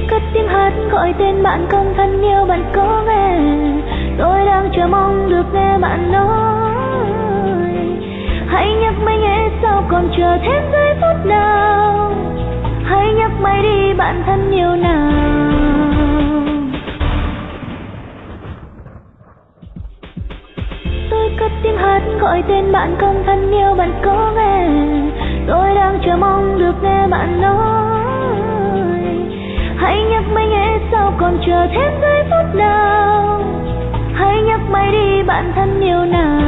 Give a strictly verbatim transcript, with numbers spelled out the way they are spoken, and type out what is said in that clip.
cất tiếng hát gọi tên bạn không thân yêu, bạn có nghe? Tôi đang chờ mong được nghe bạn nói. Hãy nhắc mày nghe sao còn chờ thêm giây phút nào. Hãy nhắc mày đi bạn thân yêu nào. Tôi cất tiếng hát gọi tên bạn không thân yêu, bạn có nghe? Tôi đang chờ mong được nghe bạn nói. Hãy nhắc mày nghe sao còn chờ thêm giây phút nào. Hãy nhắc mày đi bạn thân yêu nào.